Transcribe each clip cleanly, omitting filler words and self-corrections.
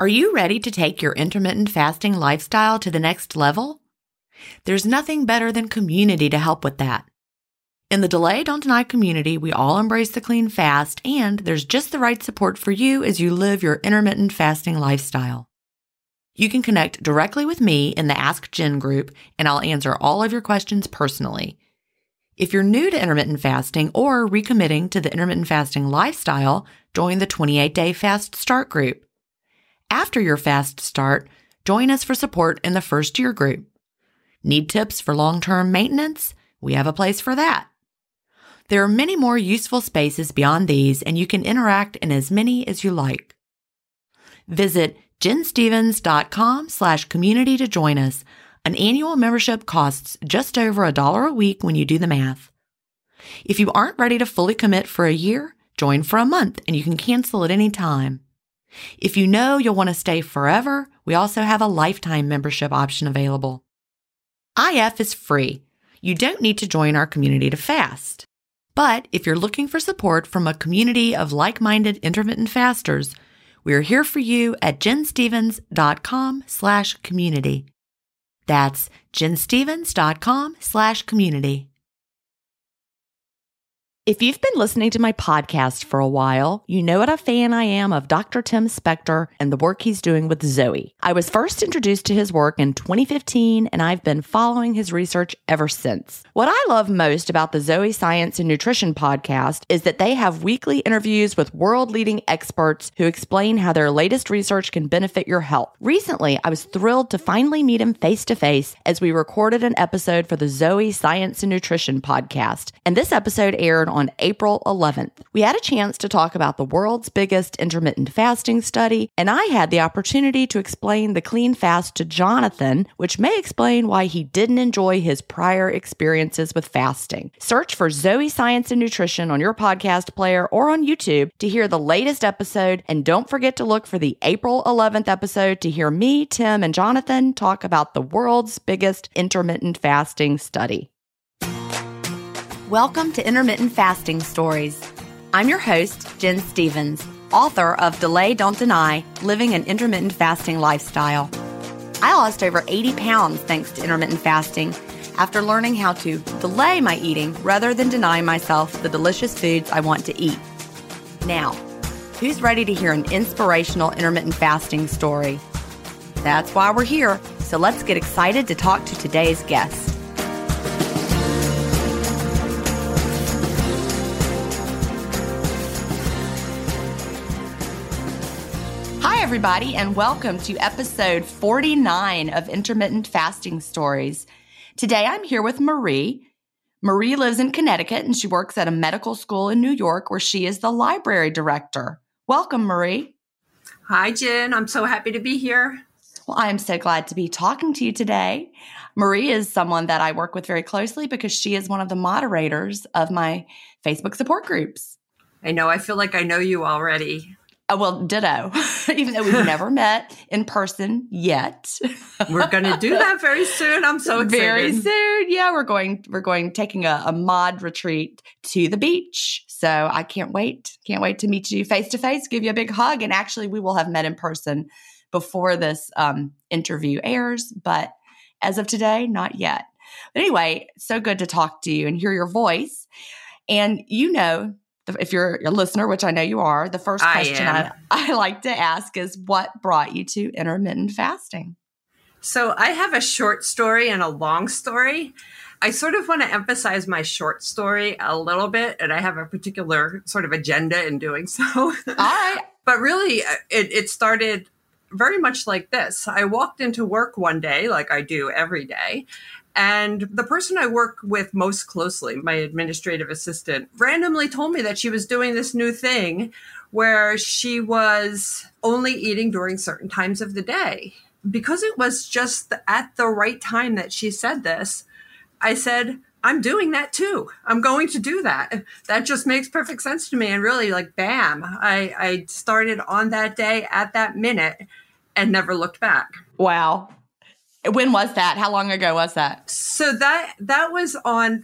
Are you ready to take your intermittent fasting lifestyle to the next level? There's nothing better than community to help with that. In the Delay Don't Deny community, we all embrace the clean fast, and there's just the right support for you as you live your intermittent fasting lifestyle. You can connect directly with me in the Ask Jen group, and I'll answer all of your questions personally. If you're new to intermittent fasting or recommitting to the intermittent fasting lifestyle, join the 28-Day Fast Start group. After your fast start, join us for support in the First Year group. Need tips for long-term maintenance? We have a place for that. There are many more useful spaces beyond these, and you can interact in as many as you like. Visit jenstevens.com/community to join us. An annual membership costs just over $1 a week when you do the math. If you aren't ready to fully commit for a year, join for a month and you can cancel at any time. If you know you'll want to stay forever, we also have a lifetime membership option available. IF is free. You don't need to join our community to fast. But if you're looking for support from a community of like-minded intermittent fasters, we're here for you at jenstevens.com/community. That's jenstevens.com/community. If you've been listening to my podcast for a while, you know what a fan I am of Dr. Tim Spector and the work he's doing with Zoe. I was first introduced to his work in 2015, and I've been following his research ever since. What I love most about the Zoe Science and Nutrition podcast is that they have weekly interviews with world-leading experts who explain how their latest research can benefit your health. Recently, I was thrilled to finally meet him face-to-face as we recorded an episode for the Zoe Science and Nutrition podcast, and this episode aired on April 11th. We had a chance to talk about the world's biggest intermittent fasting study, and I had the opportunity to explain the clean fast to Jonathan, which may explain why he didn't enjoy his prior experiences with fasting. Search for Zoe Science and Nutrition on your podcast player or on YouTube to hear the latest episode, and don't forget to look for the April 11th episode to hear me, Tim, and Jonathan talk about the world's biggest intermittent fasting study. Welcome to Intermittent Fasting Stories. I'm your host, Jen Stevens, author of Delay Don't Deny, Living an Intermittent Fasting Lifestyle. I lost over 80 pounds thanks to intermittent fasting after learning how to delay my eating rather than deny myself the delicious foods I want to eat. Now, who's ready to hear an inspirational intermittent fasting story? That's why we're here, so let's get excited to talk to today's guest. Hi, everybody, and welcome to episode 49 of Intermittent Fasting Stories. Today, I'm here with Marie. Marie lives in Connecticut, and she works at a medical school in New York where she is the library director. Welcome, Marie. Hi, Jen. I'm so happy to be here. Well, I am so glad to be talking to you today. Marie is someone that I work with very closely because she is one of the moderators of my Facebook support groups. I know. I feel like I know you already. Oh, well, ditto, even though we've never met in person yet. We're going to do that very soon. I'm so excited. Very soon. Yeah, we're going taking a mod retreat to the beach. So I can't wait. Can't wait to meet you face to face, give you a big hug. And actually, we will have met in person before this interview airs. But as of today, not yet. But anyway, so good to talk to you and hear your voice. And you know, if you're a listener, which I know you are, the first question I like to ask is, what brought you to intermittent fasting? So I have a short story and a long story. I sort of want to emphasize my short story a little bit, and I have a particular sort of agenda in doing so. All right. But really, it started very much like this. I walked into work one day, like I do every day, and the person I work with most closely, my administrative assistant, randomly told me that she was doing this new thing where she was only eating during certain times of the day. Because it was just at the right time that she said this, I said, I'm doing that too. I'm going to do that. That just makes perfect sense to me. And really, like, bam, I started on that day at that minute and never looked back. Wow. When was that? How long ago was that? So that was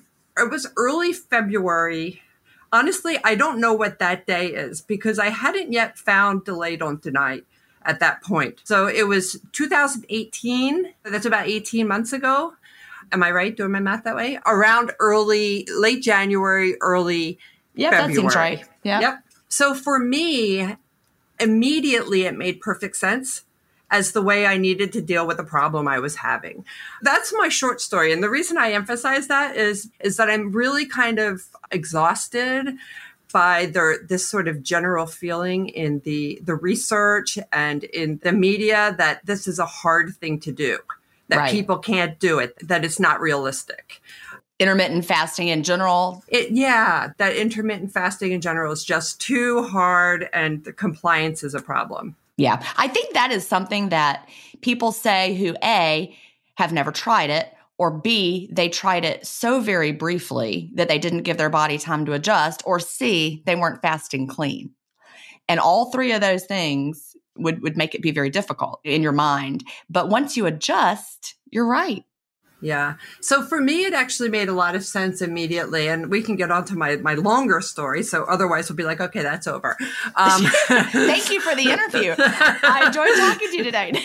it was early February. Honestly, I don't know what that day is because I hadn't yet found Delay Don't Deny at that point. So it was 2018. That's about 18 months ago. Am I right doing my math that way? Around late January, early February. That seems right. Yep. So for me, immediately it made perfect sense as the way I needed to deal with the problem I was having. That's my short story. And the reason I emphasize that is that I'm really kind of exhausted by this sort of general feeling in the research and in the media that this is a hard thing to do, that people can't do it, that it's not realistic. Intermittent fasting in general. That intermittent fasting in general is just too hard and the compliance is a problem. Yeah. I think that is something that people say who A, have never tried it, or B, they tried it so very briefly that they didn't give their body time to adjust, or C, they weren't fasting clean. And all three of those things would make it be very difficult in your mind. But once you adjust, you're right. Yeah. So for me, it actually made a lot of sense immediately. And we can get on to my longer story. So otherwise we'll be like, okay, that's over. Thank you for the interview. I enjoyed talking to you today.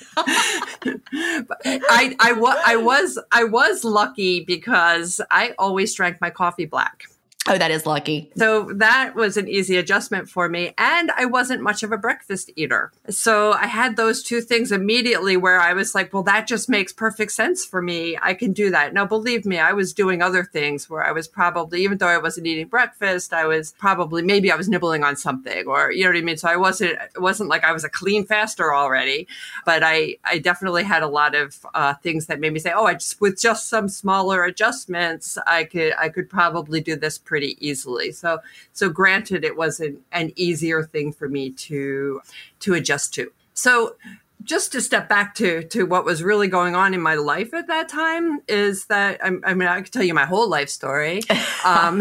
I was lucky because I always drank my coffee black. Oh, that is lucky. So that was an easy adjustment for me. And I wasn't much of a breakfast eater. So I had those two things immediately where I was like, well, that just makes perfect sense for me. I can do that. Now, believe me, I was doing other things where I was probably, even though I wasn't eating breakfast, I was probably, maybe I was nibbling on something, or, you know what I mean? So it wasn't like I was a clean faster already, but I definitely had a lot of things that made me say, with just some smaller adjustments, I could probably do this pretty easily. So granted, it wasn't an easier thing for me to adjust to. So just to step back to what was really going on in my life at that time is that, I could tell you my whole life story. I'm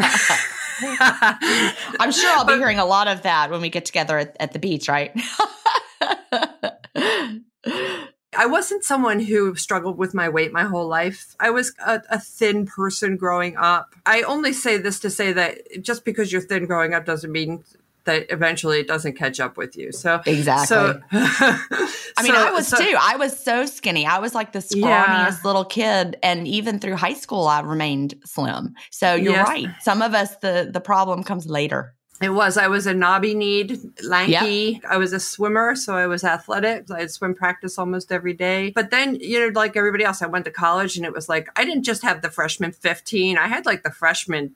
sure I'll be hearing a lot of that when we get together at the beach, right? I wasn't someone who struggled with my weight my whole life. I was a thin person growing up. I only say this to say that just because you're thin growing up doesn't mean that eventually it doesn't catch up with you. So exactly. I was too. I was so skinny. I was like the scrawniest little kid. And even through high school, I remained slim. So you're right. Some of us, the problem comes later. I was a knobby-kneed, lanky. Yep. I was a swimmer, so I was athletic. I had swim practice almost every day. But then, like everybody else, I went to college and it was like, I didn't just have the freshman 15. I had like the freshman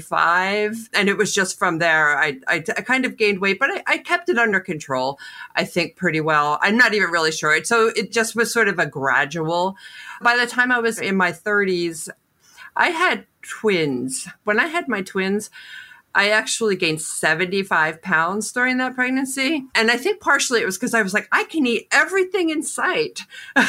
25. And it was just from there, I kind of gained weight, but I kept it under control, I think, pretty well. I'm not even really sure. So it just was sort of a gradual. By the time I was in my 30s, I had twins. When I had my twins, I actually gained 75 pounds during that pregnancy. And I think partially it was because I was like, I can eat everything in sight.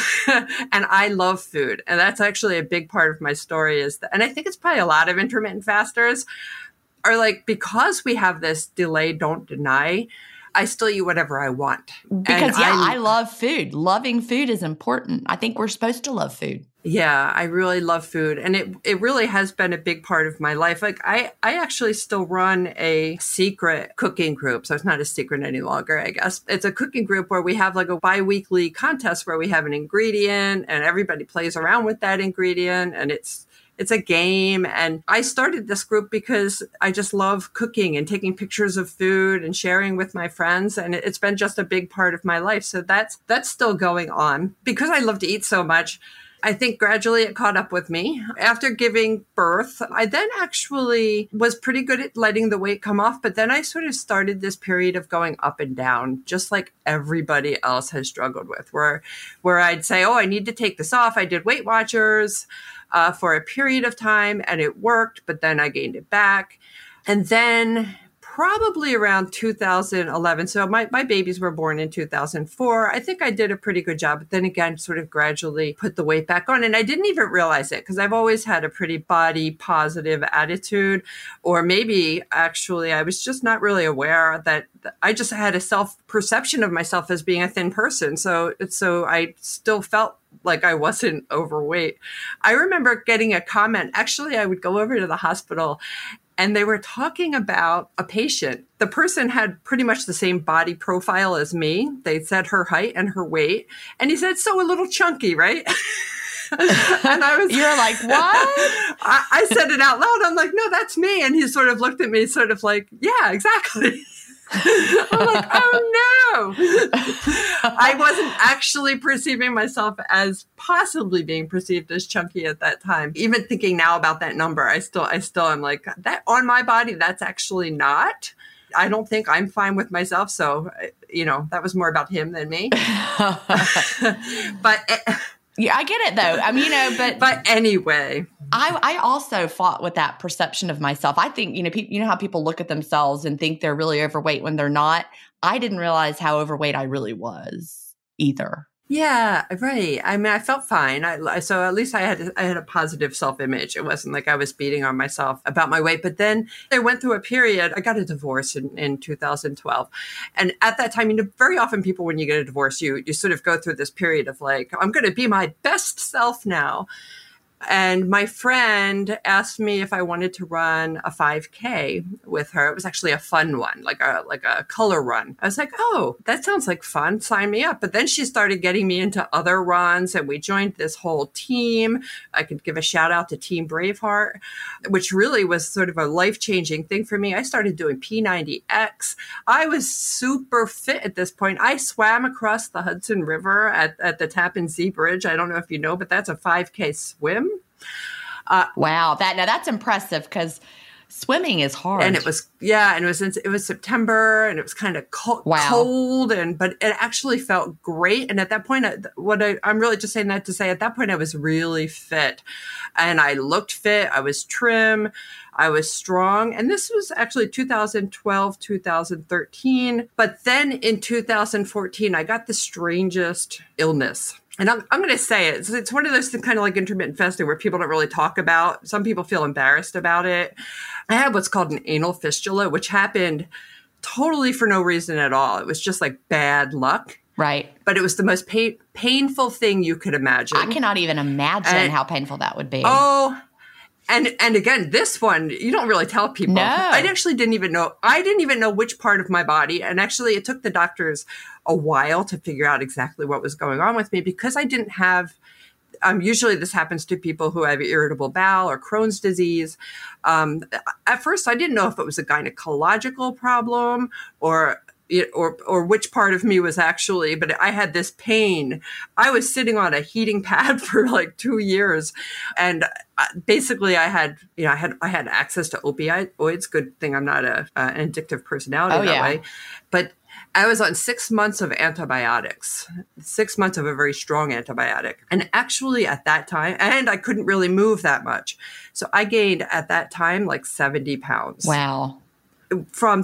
And I love food. And that's actually a big part of my story and I think it's probably a lot of intermittent fasters are like, because we have this delay, don't deny, I still eat whatever I want. Because I love food. Loving food is important. I think we're supposed to love food. Yeah, I really love food. And it really has been a big part of my life. Like I actually still run a secret cooking group. So it's not a secret any longer, I guess. It's a cooking group where we have like a bi-weekly contest where we have an ingredient and everybody plays around with that ingredient. And it's a game. And I started this group because I just love cooking and taking pictures of food and sharing with my friends. And it's been just a big part of my life. So that's still going on. Because I love to eat so much, I think gradually it caught up with me. After giving birth, I then actually was pretty good at letting the weight come off. But then I sort of started this period of going up and down, just like everybody else has struggled with, where I'd say, I need to take this off. I did Weight Watchers for a period of time and it worked, but then I gained it back. And then probably around 2011. So my babies were born in 2004. I think I did a pretty good job, but then again, sort of gradually put the weight back on. And I didn't even realize it because I've always had a pretty body positive attitude, or maybe actually I was just not really aware that I just had a self-perception of myself as being a thin person. So I still felt like I wasn't overweight. I remember getting a comment. Actually, I would go over to the hospital and they were talking about a patient. The person had pretty much the same body profile as me. They said her height and her weight. And he said, so a little chunky, right? And you're like, what? I said it out loud. I'm like, no, that's me. And he sort of looked at me sort of like, yeah, exactly. I'm like, oh no. I wasn't actually perceiving myself as possibly being perceived as chunky at that time. Even thinking now about that number, I still am like, that on my body, that's actually not. I don't think I'm fine with myself. So, that was more about him than me. But yeah, I get it though. I mean, but anyway, I also fought with that perception of myself. I think, you know how people look at themselves and think they're really overweight when they're not. I didn't realize how overweight I really was either. Yeah, right. I mean, I felt fine. So at least I had a positive self-image. It wasn't like I was beating on myself about my weight. But then I went through a period. I got a divorce in 2012. And at that time, very often people, when you get a divorce, you sort of go through this period of like, I'm going to be my best self now. And my friend asked me if I wanted to run a 5K with her. It was actually a fun one, like a color run. I was like, oh, that sounds like fun. Sign me up. But then she started getting me into other runs, and we joined this whole team. I could give a shout out to Team Braveheart, which really was sort of a life-changing thing for me. I started doing P90X. I was super fit at this point. I swam across the Hudson River at the Tappan Zee Bridge. I don't know if you know, but that's a 5K swim. Wow, that's impressive because swimming is hard. And it was September, and it was kind of cold, but it actually felt great. And at that point, I'm really just saying that to say at that point I was really fit, and I looked fit. I was trim. I was strong. And this was actually 2012, 2013. But then in 2014, I got the strangest illness. And I'm going to say it. It's one of those things kind of like intermittent fasting where people don't really talk about. Some people feel embarrassed about it. I had what's called an anal fistula, which happened totally for no reason at all. It was just like bad luck. Right. But it was the most painful thing you could imagine. I cannot even imagine how painful that would be. Oh, and again, this one, you don't really tell people. No. I actually didn't even know. I didn't even know which part of my body. And actually, it took the doctors a while to figure out exactly what was going on with me because I didn't have, usually this happens to people who have irritable bowel or Crohn's disease. At first, I didn't know if it was a gynecological problem or which part of me was actually, but I had this pain. I was sitting on a heating pad for like 2 years. And basically I had access to opioids. Good thing I'm not an addictive personality that way. But I was on 6 months of antibiotics, 6 months of a very strong antibiotic. And actually at that time, and I couldn't really move that much. So I gained at that time like 70 pounds. Wow. From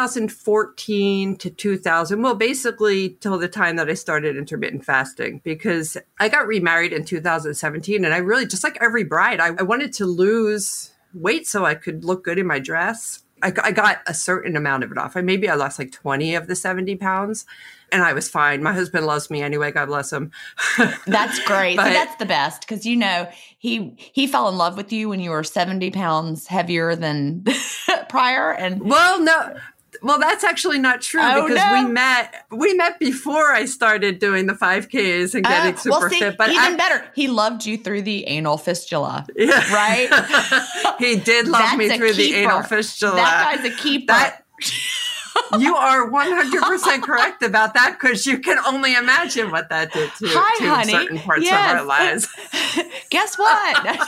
2014 to 2000, well, basically till the time that I started intermittent fasting, because I got remarried in 2017. And I really, just like every bride, I wanted to lose weight so I could look good in my dress. I got a certain amount of it off. Maybe I lost like 20 of the 70 pounds. And I was fine. My husband loves me anyway. God bless him. That's great. So that's the best because, he fell in love with you when you were 70 pounds heavier than prior. And well, that's actually not true because we met before I started doing the 5Ks and getting super fit. But even better, he loved you through the anal fistula. Yeah. Right? He did love me through the anal fistula. That guy's a keeper. You are 100% correct about that because you can only imagine what that did to certain parts of our lives. Guess what?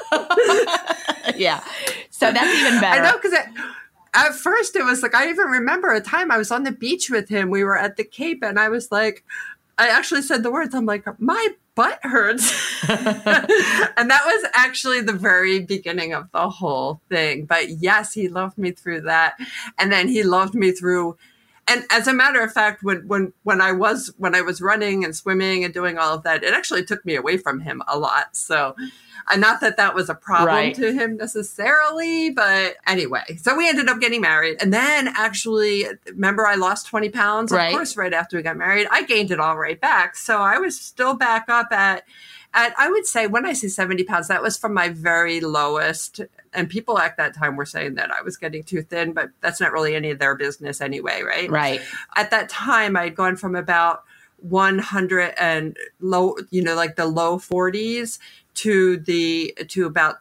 Yeah. So that's even better. I know because at first it was like, I even remember a time I was on the beach with him. We were at the Cape and I was like, I actually said the words, I'm like, my butt hurts. And that was actually the very beginning of the whole thing. But yes, he loved me through that. And then he loved me through, and as a matter of fact, when I was running and swimming and doing all of that, it actually took me away from him a lot. So not that was a problem to him necessarily, but anyway. So we ended up getting married. And then actually, remember I lost 20 pounds? Of course, right after we got married. I gained it all right back. So I was still back up at I would say, when I say 70 pounds, that was from my very lowest And people at that time were saying that I was getting too thin, but that's not really any of their business anyway, right? Right. At that time, I'd gone from about 100 and low, like the low 40s to about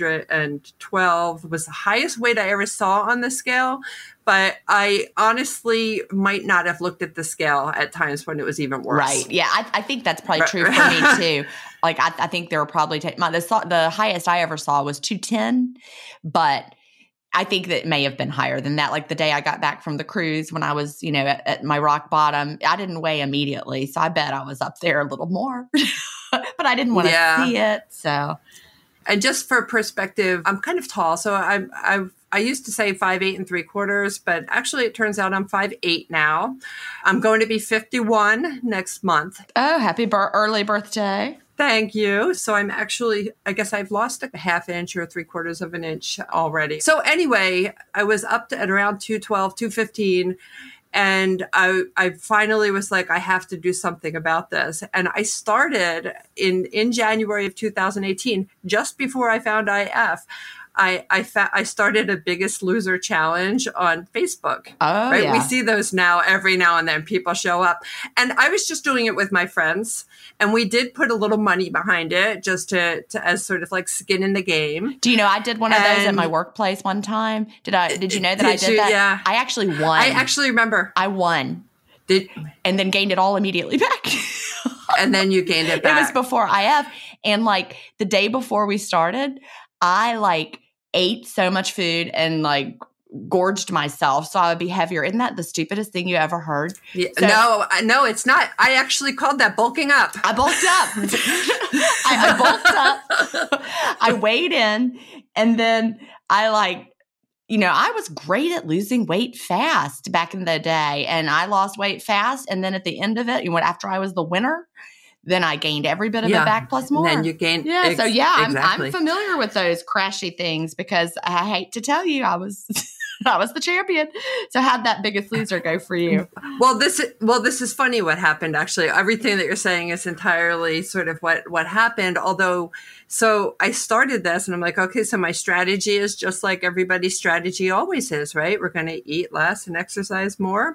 212 was the highest weight I ever saw on the scale. But I honestly might not have looked at the scale at times when it was even worse. Right. Yeah. I think that's probably true for me too. Like, I think there were probably, the highest I ever saw was 210, but I think that it may have been higher than that. Like the day I got back from the cruise when I was, at my rock bottom, I didn't weigh immediately. So I bet I was up there a little more, but I didn't want to see it. So. And just for perspective, I'm kind of tall. So I used to say 5'8" and 3/4, but actually it turns out I'm 5'8" now. I'm going to be 51 next month. Oh, happy early birthday. Thank you. So I'm actually, I guess I've lost a ½ inch or 3/4 of an inch already. So anyway, I was up to at around 212, 215. And I finally was like, I have to do something about this. And I started in January of 2018, just before I found IF. I started a Biggest Loser challenge on Facebook. Oh, right? Yeah. We see those now every now and then. People show up. And I was just doing it with my friends. And we did put a little money behind it just to as sort of like skin in the game. Do you know, I did one of those at my workplace one time. Did you know that I did that? Yeah. I actually won. I actually remember. I won. And then gained it all immediately back. And then you gained it back. It was before IF. And like the day before we started, I ate so much food and gorged myself so I would be heavier. Isn't that the stupidest thing you ever heard? Yeah, so, no, it's not. I actually called that bulking up. I bulked up. I bulked up. I weighed in, and then I was great at losing weight fast back in the day, and I lost weight fast. And then at the end of it, after I was the winner, then I gained every bit of it back plus more. And then you gained. Yeah. Exactly. I'm familiar with those crashy things because I hate to tell you, I was the champion. So how'd that Biggest Loser go for you? Well, this is funny what happened, actually. Everything that you're saying is entirely sort of what happened. Although, so I started this and I'm like, okay, so my strategy is just like everybody's strategy always is, right? We're going to eat less and exercise more.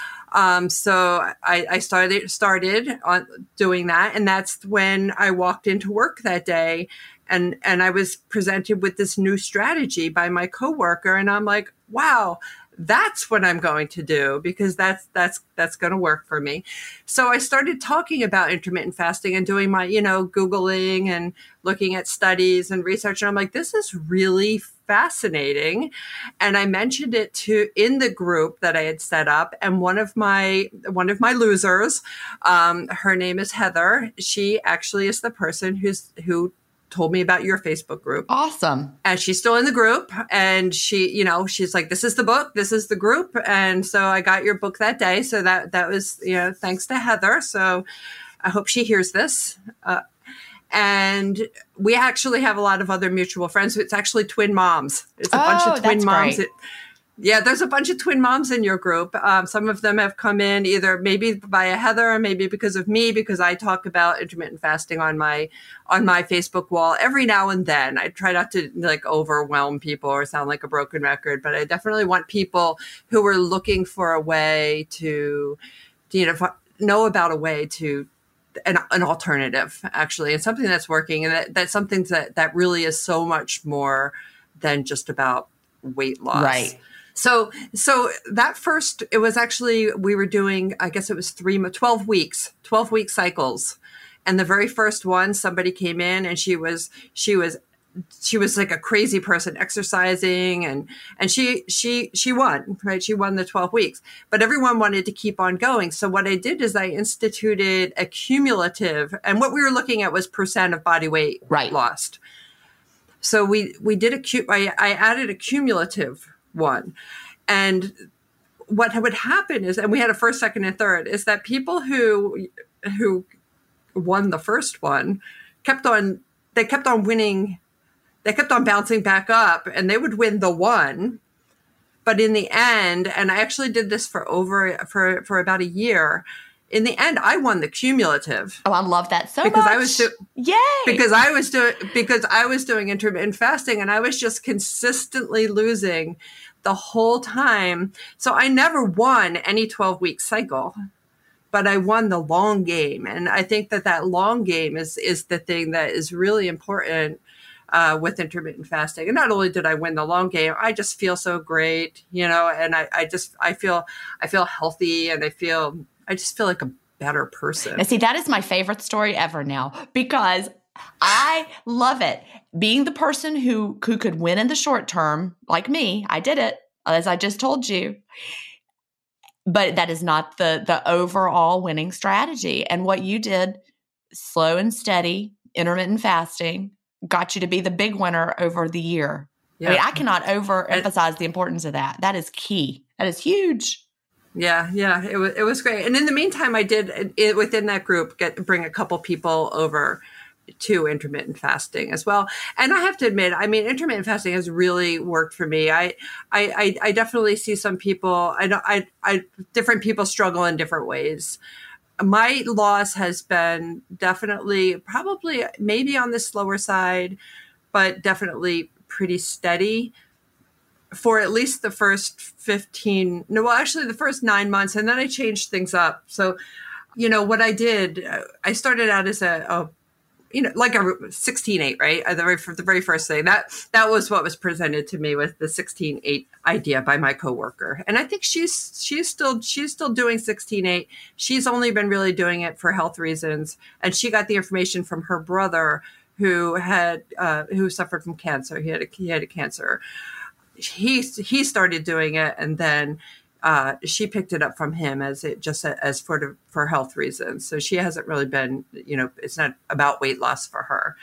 So I started on doing that. And that's when I walked into work that day and I was presented with this new strategy by my coworker. And I'm like, wow, that's what I'm going to do because that's going to work for me. So I started talking about intermittent fasting and doing my, Googling and looking at studies and research. And I'm like, this is really fascinating. And I mentioned it in the group that I had set up. And one of my losers, her name is Heather. She actually is the person who told me about your Facebook group. Awesome. And she's still in the group. And she, she's like, this is the book, this is the group. And so I got your book that day. So that was, thanks to Heather. So I hope she hears this. And we actually have a lot of other mutual friends. It's actually twin moms. It's a bunch of twin moms. There's a bunch of twin moms in your group. Some of them have come in either maybe via Heather or maybe because of me, because I talk about intermittent fasting on my Facebook wall every now and then. I try not to overwhelm people or sound like a broken record, but I definitely want people who are looking for a way to know about a way to an alternative, actually, and something that's working. And that's something that really is so much more than just about weight loss. Right. So that first, it was actually, we were doing, I guess it was 12 week cycles. And the very first one, somebody came in and she was like a crazy person exercising and she won, right? She won the 12 weeks, but everyone wanted to keep on going. So what I did is I instituted a cumulative, and what we were looking at was percent of body weight lost. So we did I added a cumulative one. And what would happen is, and we had a first, second, and third, is that people who won the first one kept on winning. They kept on bouncing back up and they would win the one. But in the end, and I actually did this for about a year, in the end, I won the cumulative. Oh, I love that so because much. Yay! Because I was doing intermittent fasting, and I was just consistently losing the whole time. So I never won any 12-week cycle, but I won the long game. And I think that long game is the thing that is really important with intermittent fasting. And not only did I win the long game, I just feel so great, and I feel healthy, and I just feel like a better person. Now, see, that is my favorite story ever now, because I love it. Being the person who could win in the short term, like me, I did it, as I just told you. But that is not the overall winning strategy. And what you did, slow and steady, intermittent fasting, got you to be the big winner over the year. Yeah. I mean, I cannot overemphasize the importance of that. That is key. That is huge. Yeah, it was great. And in the meantime, I did within that group bring a couple people over to intermittent fasting as well. And I have to admit, I mean, intermittent fasting has really worked for me. I definitely see some people. Different people struggle in different ways. My loss has been definitely, probably, maybe on the slower side, but definitely pretty steady for at least the first the first 9 months. And then I changed things up. So, what I did, I started out as like a 16-8, right? The very first thing that was what was presented to me with the 16-8 idea by my coworker. And I think she's still doing 16-8. She's only been really doing it for health reasons. And she got the information from her brother who suffered from cancer. He had a cancer. He started doing it, and then she picked it up from him as for health reasons. So she hasn't really been, it's not about weight loss for her.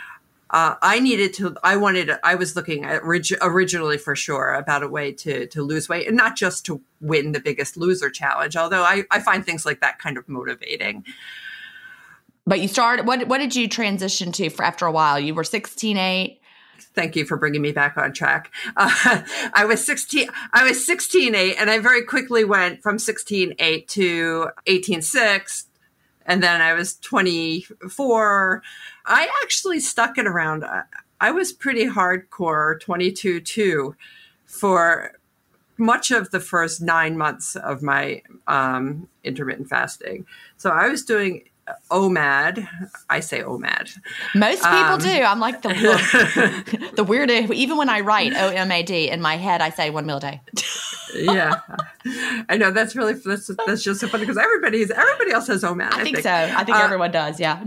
I was looking at originally for sure about a way to lose weight, and not just to win the Biggest Loser challenge, although I find things like that kind of motivating. But you started, what did you transition to after a while? You were 16-8. Thank you for bringing me back on track. I was 16-8, and I very quickly went from 16-8 to 18-6, and then I was 24. I actually stuck it around. I was pretty hardcore 22-2 for much of the first 9 months of my intermittent fasting. So I was doing OMAD. I say OMAD. Most people do. I'm like the weird. Even when I write OMAD in my head, I say 1 meal a day. Yeah, I know that's just so funny because everybody else has OMAD. I think so. I think everyone does. Yeah.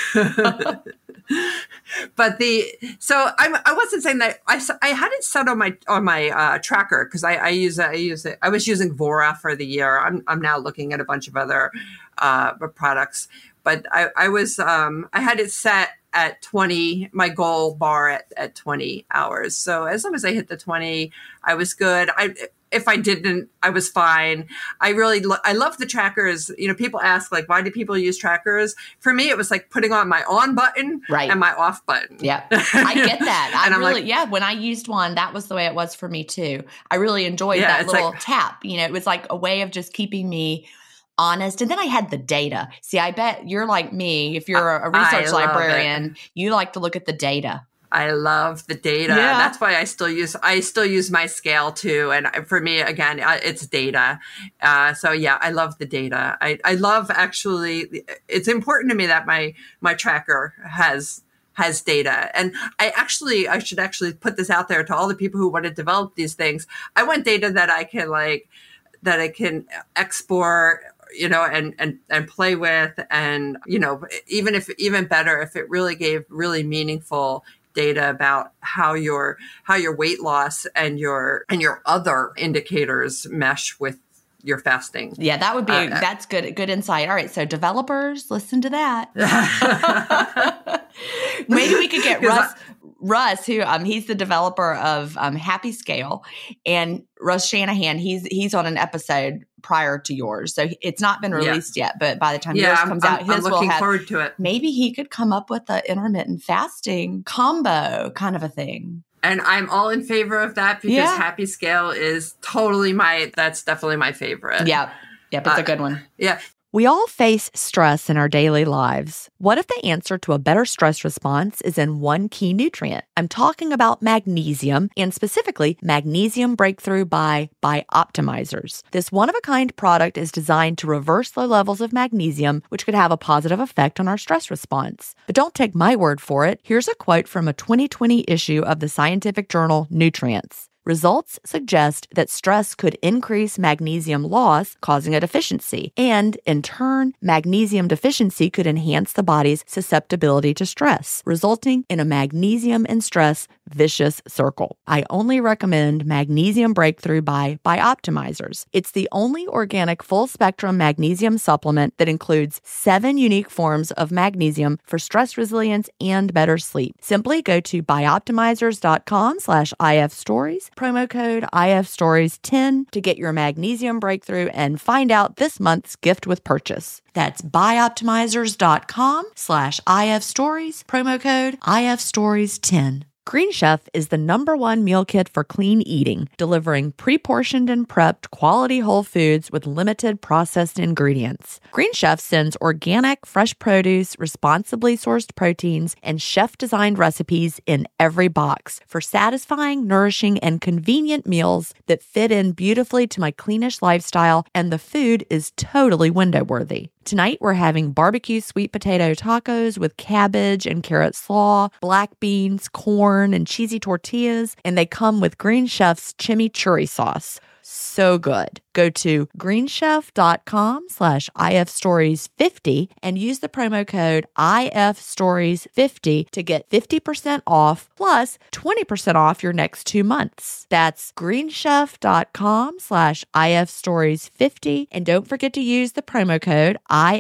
But I wasn't saying that I had it set on my tracker because I use it. I was using Vora for the year. I'm now looking at a bunch of other products, but I had it set at 20, my goal bar at 20 hours. So as long as I hit the 20, I was good. If I didn't, I was fine. I love the trackers. People ask like, why do people use trackers? For me, it was like putting on my on button and my off button. Yeah, I get that. When I used one, that was the way it was for me too. I really enjoyed that little tap. It was like a way of just keeping me honest. And then I had the data. See, I bet you're like me. If you're a research librarian, you like to look at the data. I love the data. Yeah. That's why I still use my scale too. And for me, again, it's data. So yeah, I love the data. I love actually, it's important to me that my tracker has data. And I should actually put this out there to all the people who want to develop these things. I want data that I can export, and play with. And, even better, if it really gave really meaningful data about how your weight loss and your other indicators mesh with your fasting. Yeah, that would be that's good insight. All right, so developers, listen to that. Maybe we could get Russ, who he's the developer of Happy Scale, and Russ Shanahan. He's on an episode prior to yours, so it's not been released yet. But by the time yours comes out, his will have. Forward to it. Maybe he could come up with an intermittent fasting combo kind of a thing. And I'm all in favor of that because Happy Scale is that's definitely my favorite. Yep, it's a good one. Yeah. We all face stress in our daily lives. What if the answer to a better stress response is in one key nutrient? I'm talking about magnesium, and specifically Magnesium Breakthrough by Bioptimizers. This one-of-a-kind product is designed to reverse low levels of magnesium, which could have a positive effect on our stress response. But don't take my word for it. Here's a quote from a 2020 issue of the scientific journal Nutrients. Results suggest that stress could increase magnesium loss, causing a deficiency. And, in turn, magnesium deficiency could enhance the body's susceptibility to stress, resulting in a magnesium and stress vicious circle. I only recommend Magnesium Breakthrough by Bioptimizers. It's the only organic full-spectrum magnesium supplement that includes 7 unique forms of magnesium for stress resilience and better sleep. Simply go to bioptimizers.com/ifstories, promo code IFStories10 to get your Magnesium Breakthrough and find out this month's gift with purchase. That's bioptimizers.com/IFstories, promo code IFStories10. Green Chef is the #1 meal kit for clean eating, delivering pre-portioned and prepped quality whole foods with limited processed ingredients. Green Chef sends organic, fresh produce, responsibly sourced proteins, and chef-designed recipes in every box for satisfying, nourishing, and convenient meals that fit in beautifully to my cleanish lifestyle, and the food is totally window-worthy. Tonight, we're having barbecue sweet potato tacos with cabbage and carrot slaw, black beans, corn, and cheesy tortillas, and they come with Green Chef's chimichurri sauce. So good. Go to greenchef.com/IFstories50 and use the promo code IFstories50 to get 50% off plus 20% off your next 2 months. That's greenchef.com/IFstories50. And don't forget to use the promo code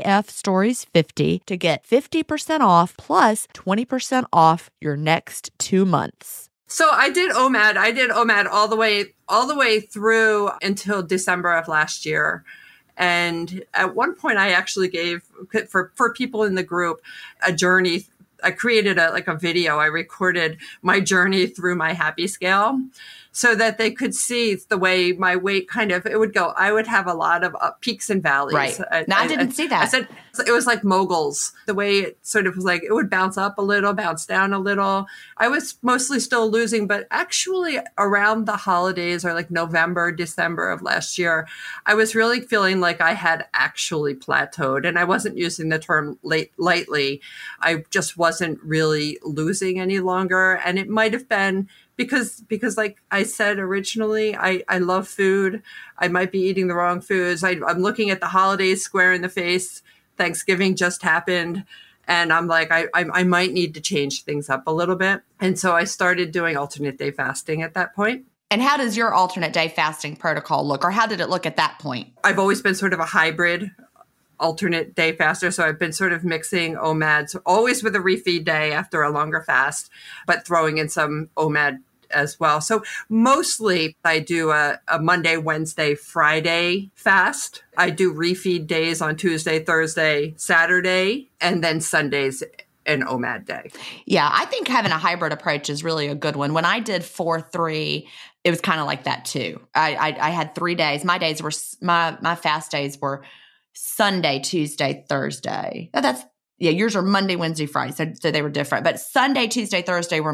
IFstories50 to get 50% off plus 20% off your next 2 months. So I did OMAD all the way through until December of last year. And at one point I actually gave for people in the group a journey. I created a video. I recorded my journey through my happy scale so that they could see the way my weight it would go. I would have a lot of peaks and valleys. Right. I didn't see that. I said it was like moguls. The way it sort of was like, it would bounce up a little, bounce down a little. I was mostly still losing, but actually around the holidays or like November, December of last year, I was really feeling like I had actually plateaued, and I wasn't using the term lightly. I just wasn't really losing any longer. And it might have been because like I said originally, I love food. I might be eating the wrong foods. I'm looking at the holidays square in the face. Thanksgiving just happened. And I'm like, I might need to change things up a little bit. And so I started doing alternate day fasting at that point. And how does your alternate day fasting protocol look, or how did it look at that point? I've always been sort of a hybrid alternate day faster. So I've been sort of mixing OMADs, always with a refeed day after a longer fast, but throwing in some OMAD as well. So mostly I do a Monday, Wednesday, Friday fast. I do refeed days on Tuesday, Thursday, Saturday, and then Sundays an OMAD day. Yeah, I think having a hybrid approach is really a good one. When I did 4-3, it was kind of like that too. I had 3 days. My days were my fast days were Sunday, Tuesday, Thursday. Yours are Monday, Wednesday, Friday. So they were different. But Sunday, Tuesday, Thursday were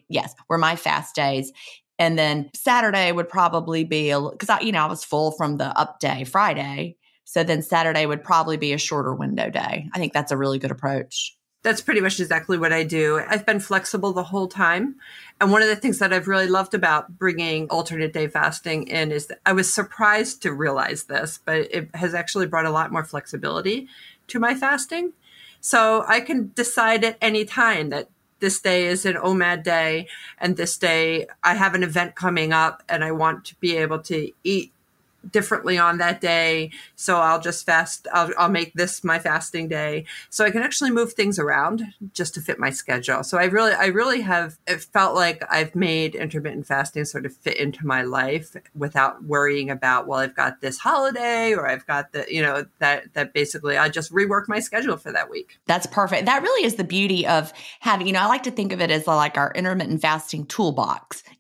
my fast days. And then Saturday would probably be because I was full from the up day Friday. So then Saturday would probably be a shorter window day. I think that's a really good approach. That's pretty much exactly what I do. I've been flexible the whole time. And one of the things that I've really loved about bringing alternate day fasting in is that I was surprised to realize this, but it has actually brought a lot more flexibility to my fasting. So I can decide at any time that this day is an OMAD day, and this day I have an event coming up and I want to be able to eat differently on that day. So I'll just fast. I'll make this my fasting day. So I can actually move things around just to fit my schedule. So I really have, it felt like I've made intermittent fasting sort of fit into my life without worrying about, well, I've got this holiday or I've got the, that basically I just rework my schedule for that week. That's perfect. That really is the beauty of having, I like to think of it as like our intermittent fasting toolbox.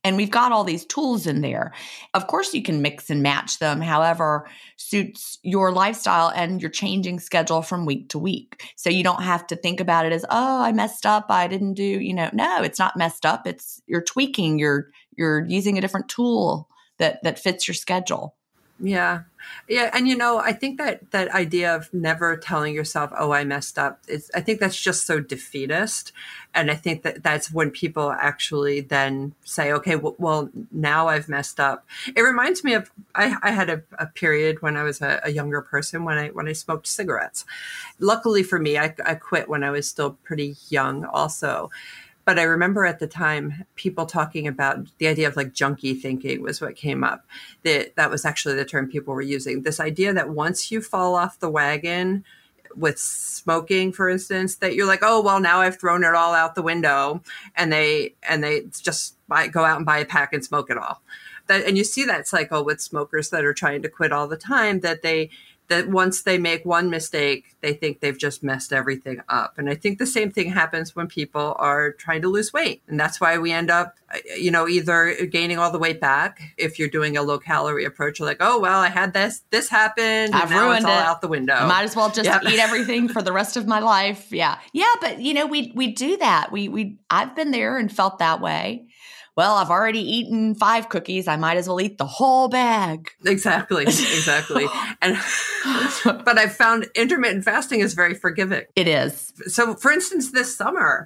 And we've got all these tools in there. Of course, you can mix and match them, however suits your lifestyle and your changing schedule from week to week. So you don't have to think about it as, oh, I messed up. I didn't do, no, it's not messed up. It's you're tweaking. You're using a different tool that fits your schedule. Yeah. Yeah. And, I think that idea of never telling yourself, oh, I messed up, I think that's just so defeatist. And I think that's when people actually then say, okay, well, now I've messed up. It reminds me of, I had a period when I was a younger person when I smoked cigarettes. Luckily for me, I quit when I was still pretty young also. But I remember at the time people talking about the idea of like junkie thinking was what came up. That was actually the term people were using. This idea that once you fall off the wagon with smoking, for instance, that you're like, oh, well, now I've thrown it all out the window, and they just go out and buy a pack and smoke it all. And you see that cycle with smokers that are trying to quit all the time, that once they make one mistake, they think they've just messed everything up. And I think the same thing happens when people are trying to lose weight. And that's why we end up, either gaining all the weight back. If you're doing a low calorie approach, you're like, oh, well, I had this happened. I've now ruined it's all it. out the window. I might as well just eat everything for the rest of my life. Yeah. Yeah. But we do that. I've been there and felt that way. Well, I've already eaten 5 cookies. I might as well eat the whole bag. Exactly. And but I've found intermittent fasting is very forgiving. It is. So, for instance, this summer,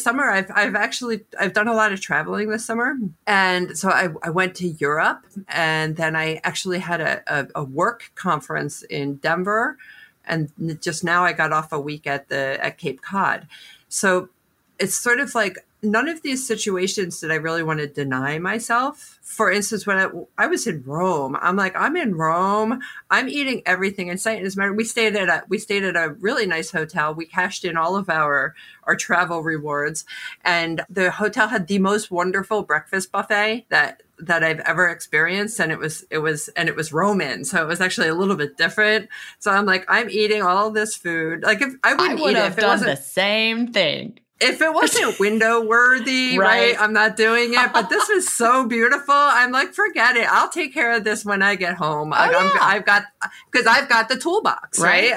I've done a lot of traveling this summer, and so I went to Europe, and then I actually had a work conference in Denver, and just now I got off a week at Cape Cod. So it's sort of like, none of these situations did I really want to deny myself. For instance, when I was in Rome, I'm like, I'm in Rome. I'm eating everything in sight. As a matter, we stayed at a really nice hotel. We cashed in all of our travel rewards, and the hotel had the most wonderful breakfast buffet that I've ever experienced, and it was Roman, so it was actually a little bit different. So I'm like, I'm eating all this food. Like, if I would have done the same thing. If it wasn't window worthy, right, I'm not doing it. But this was so beautiful. I'm like, forget it. I'll take care of this when I get home. I've got the toolbox, right?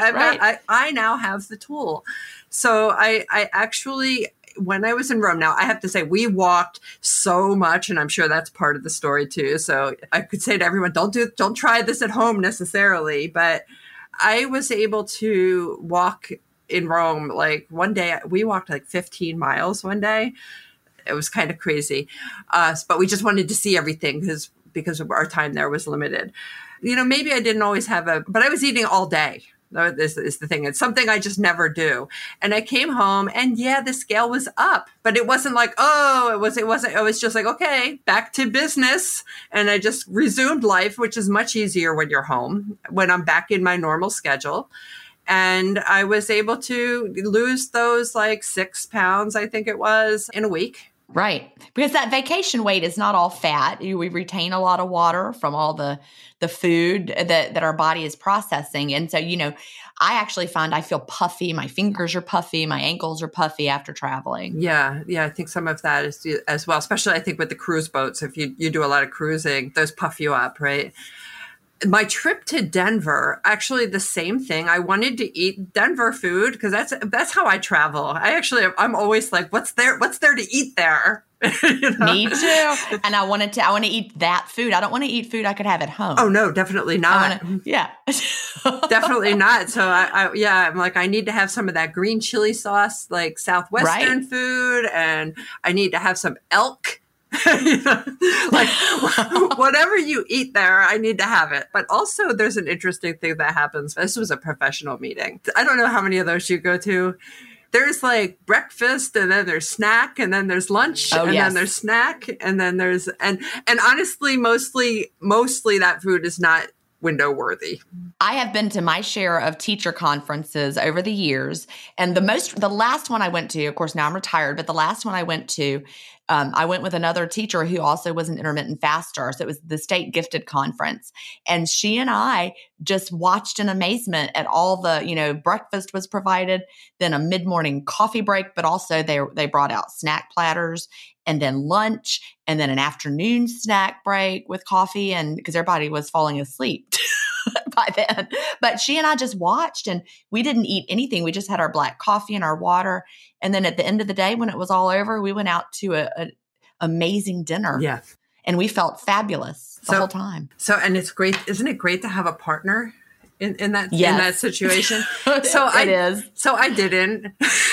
I now have the tool. So I actually, when I was in Rome, now I have to say we walked so much, and I'm sure that's part of the story too. So I could say to everyone, don't try this at home necessarily, but I was able to walk in Rome. Like one day we walked like 15 miles one day. It was kind of crazy. But we just wanted to see everything because our time there was limited. Maybe I didn't always but I was eating all day. This is the thing. It's something I just never do. And I came home, and the scale was up, but it wasn't like, it wasn't, it was just like, okay, back to business. And I just resumed life, which is much easier when you're home, when I'm back in my normal schedule. And I was able to lose those like 6 pounds, I think it was, in a week. Right. Because that vacation weight is not all fat. We retain a lot of water from all the food that our body is processing. And so, I actually find I feel puffy. My fingers are puffy. My ankles are puffy after traveling. Yeah. I think some of that is as well, especially I think with the cruise boats. If you do a lot of cruising, those puff you up, right? My trip to Denver, actually the same thing. I wanted to eat Denver food because that's how I travel. I'm always like, what's there to eat there? Me too. And I want to eat that food. I don't want to eat food I could have at home. Oh no, definitely not. Definitely not. So I'm like, I need to have some of that green chili sauce, like Southwestern food, and I need to have some elk. Like whatever you eat there, I need to have it. But also there's an interesting thing that happens. This was a professional meeting. I don't know how many of those you go to. There's like breakfast, and then there's snack, and then there's lunch, then there's snack, and then there's and honestly, mostly that food is not window worthy. I have been to my share of teacher conferences over the years. And the last one I went to, of course, now I'm retired, but the last one I went to, I went with another teacher who also was an intermittent faster. So it was the state gifted conference. And she and I just watched in amazement at all the, breakfast was provided, then a mid-morning coffee break, but also they brought out snack platters, and then lunch, and then an afternoon snack break with coffee, and because everybody was falling asleep by then. But she and I just watched, and we didn't eat anything. We just had our black coffee and our water. And then at the end of the day, when it was all over, we went out to an amazing dinner. Yeah. And we felt fabulous the whole time. So, and it's great. Isn't it great to have a partner in that situation? So it is. So I didn't.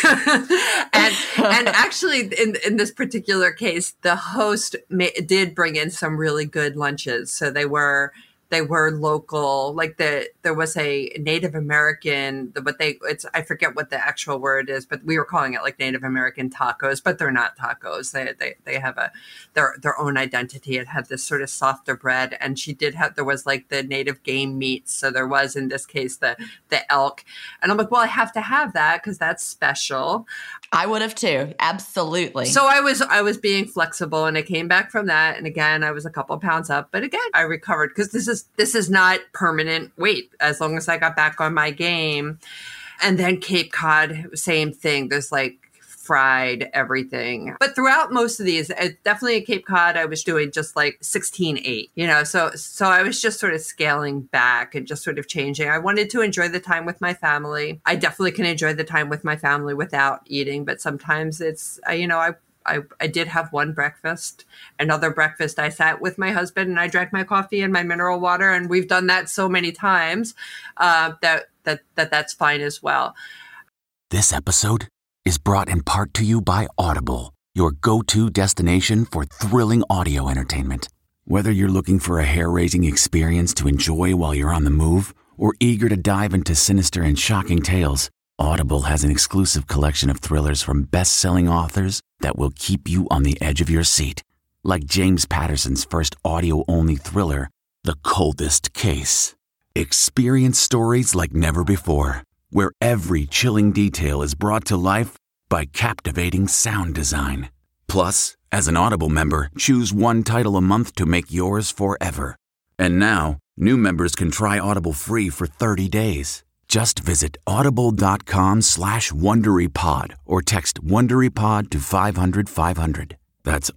and actually in this particular case, the host did bring in some really good lunches. So they were local. Like there was a Native American, I forget what the actual word is, but we were calling it like Native American tacos, but they're not tacos. They have their own identity. It had this sort of softer bread, and there was like the native game meats. So there was, in this case, the elk. And I'm like, well, I have to have that because that's special. I would have too. Absolutely. So I was being flexible, and I came back from that. And again, I was a couple of pounds up, but again, I recovered because this is not permanent weight as long as I got back on my game. And then Cape Cod, same thing. There's like fried everything. But throughout most of these, definitely at Cape Cod, I was doing just like 16-8, so I was just sort of scaling back and just sort of changing. I wanted to enjoy the time with my family. I definitely can enjoy the time with my family without eating, but sometimes it's, I did have one breakfast. Another breakfast, I sat with my husband and I drank my coffee and my mineral water. And we've done that so many times that's fine as well. This episode is brought in part to you by Audible, your go-to destination for thrilling audio entertainment. Whether you're looking for a hair-raising experience to enjoy while you're on the move or eager to dive into sinister and shocking tales, Audible has an exclusive collection of thrillers from best-selling authors that will keep you on the edge of your seat. Like James Patterson's first audio-only thriller, The Coldest Case. Experience stories like never before, where every chilling detail is brought to life by captivating sound design. Plus, as an Audible member, choose one title a month to make yours forever. And now, new members can try Audible free for 30 days. Just visit audible.com/WonderyPod or text WonderyPod to 500-500. That's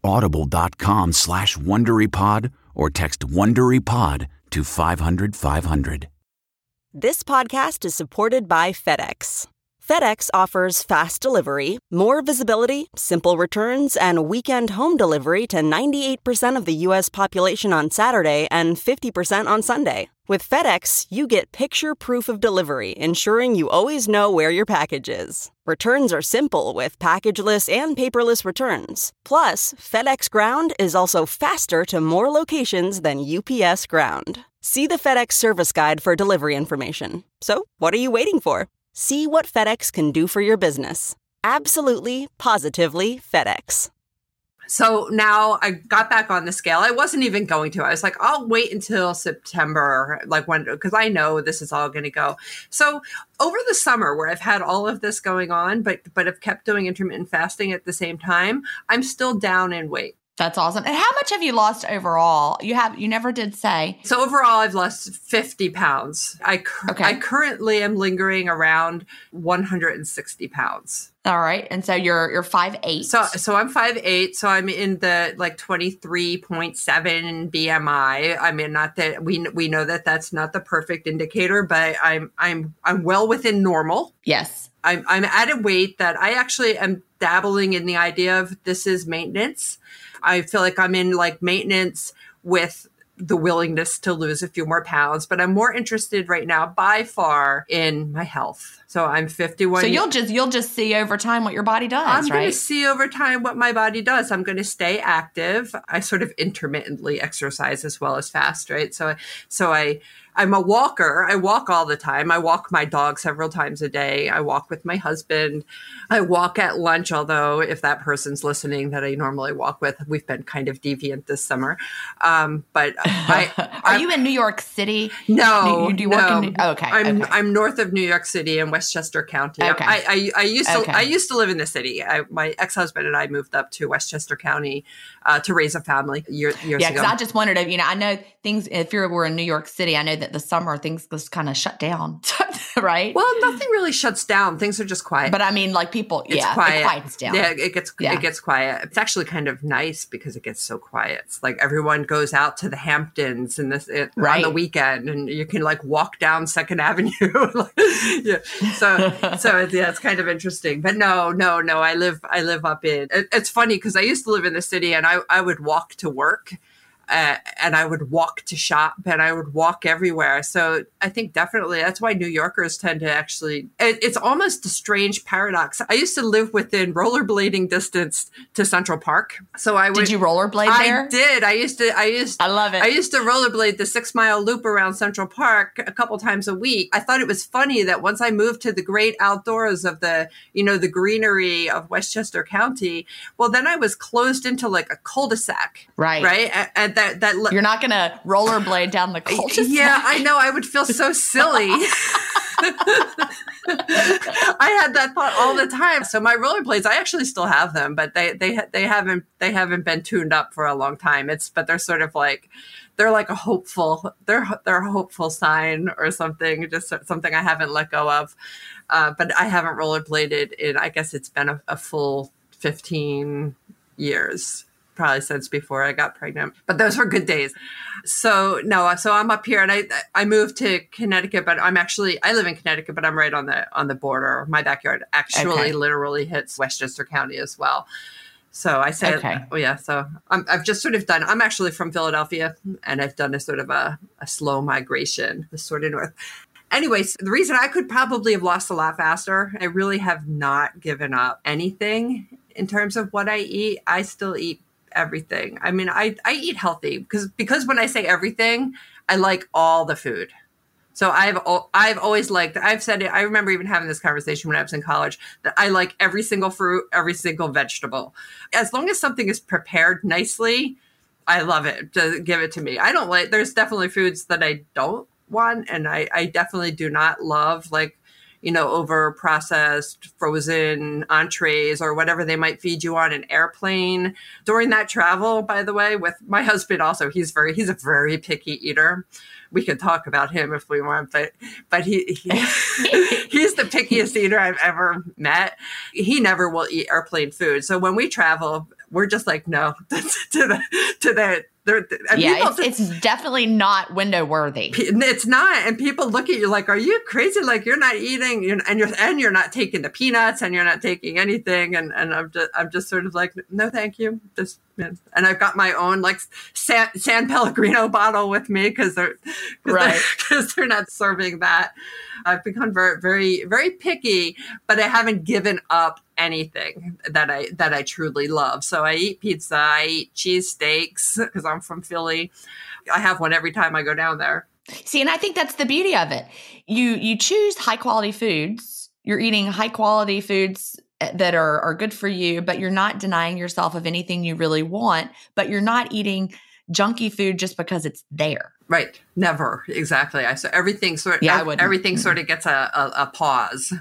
audible.com/WonderyPod or text WonderyPod to 500-500. This podcast is supported by FedEx. FedEx offers fast delivery, more visibility, simple returns, and weekend home delivery to 98% of the U.S. population on Saturday and 50% on Sunday. With FedEx, you get picture proof of delivery, ensuring you always know where your package is. Returns are simple with packageless and paperless returns. Plus, FedEx Ground is also faster to more locations than UPS Ground. See the FedEx service guide for delivery information. So, what are you waiting for? See what FedEx can do for your business. Absolutely, positively FedEx. So now I got back on the scale. I wasn't even going to. I was like, I'll wait until September, because I know this is all going to go. So over the summer, where I've had all of this going on, but have kept doing intermittent fasting at the same time, I'm still down in weight. That's awesome. And how much have you lost overall? You never did say. So overall, I've lost 50 pounds. I currently am lingering around 160 pounds. All right. And so you're 5'8". So I'm 5'8". So I'm in the 23.7 BMI. I mean, not that we know that that's not the perfect indicator, but I'm well within normal. Yes. I'm at a weight that I actually am dabbling in the idea of this is maintenance. I feel like I'm in maintenance with the willingness to lose a few more pounds, but I'm more interested right now by far in my health. So I'm 51. So you'll just see over time what your body does, right? I'm going to see over time what my body does. I'm going to stay active. I sort of intermittently exercise as well as fast, right? So I'm a walker. I walk all the time. I walk my dog several times a day. I walk with my husband. I walk at lunch, although if that person's listening that I normally walk with, we've been kind of deviant this summer. But Are you in New York City? No. Do you work in okay. I'm north of New York City in Westchester County. Okay. I used to live in the city. My ex-husband and I moved up to Westchester County to raise a family years ago. Yeah, because I just wondered, I know things, if we're in New York City, I know that the summer things just kind of shut down, right? Well, nothing really shuts down. Things are just quiet. But I mean, like people, It's quiet. it quiets down. Yeah, it gets quiet. It's actually kind of nice because it gets so quiet. It's like everyone goes out to the Hamptons and on the weekend, and you can like walk down Second Avenue. Yeah. So it's kind of interesting. But no. I live up in. It's funny because I used to live in the city, and I would walk to work. And I would walk to shop, and I would walk everywhere. So I think definitely that's why New Yorkers tend to actually, it's almost a strange paradox. I used to live within rollerblading distance to Central Park. So Did you rollerblade there? I did. I love it. I used to rollerblade the 6 mile loop around Central Park a couple times a week. I thought it was funny that once I moved to the great outdoors of the greenery of Westchester County, well, then I was closed into like a cul-de-sac. Right. And that you're not going to rollerblade down the cul-de-sac. Yeah, I know. I would feel so silly. I had that thought all the time. So my rollerblades, I actually still have them, but they haven't been tuned up for a long time. But they're sort of like, they're like a hopeful sign or something, just something I haven't let go of. But I haven't rollerbladed in, I guess it's been a full 15 years. Probably since before I got pregnant, but those were good days. So I'm up here, and I moved to Connecticut, but I live in Connecticut, but I'm right on the border. My backyard actually literally hits Westchester County as well. So I said, so I've just sort of I'm actually from Philadelphia, and I've done a sort of a slow migration, sort of north. Anyways, the reason I could probably have lost a lot faster, I really have not given up anything in terms of what I eat. I still eat everything. I mean, I eat healthy because when I say everything, I like all the food. So I've always liked, I've said it, I remember even having this conversation when I was in college, that I like every single fruit, every single vegetable. As long as something is prepared nicely, I love it. Just give it to me. There's definitely foods that I don't want, and I definitely do not love, like, over processed frozen entrees or whatever they might feed you on an airplane. During that travel, by the way, with my husband also, he's a very picky eater. We could talk about him if we want, but he's the pickiest eater I've ever met. He never will eat airplane food. So when we travel, we're just like, no, to that. It's definitely not window worthy. It's not, and people look at you like, "Are you crazy? Like you're not eating, and you're not taking the peanuts, and you're not taking anything." And I'm just sort of like, "No, thank you." And I've got my own like San Pellegrino bottle with me because they're not serving that. I've become very, very, very picky, but I haven't given up anything that I truly love. So I eat pizza, I eat cheesesteaks because I'm from Philly. I have one every time I go down there. See, and I think that's the beauty of it. You choose high quality foods. You're eating high quality foods that are good for you, but you're not denying yourself of anything you really want, but you're not eating junky food just because it's there. Right. Never. Exactly. So everything sort of gets a pause.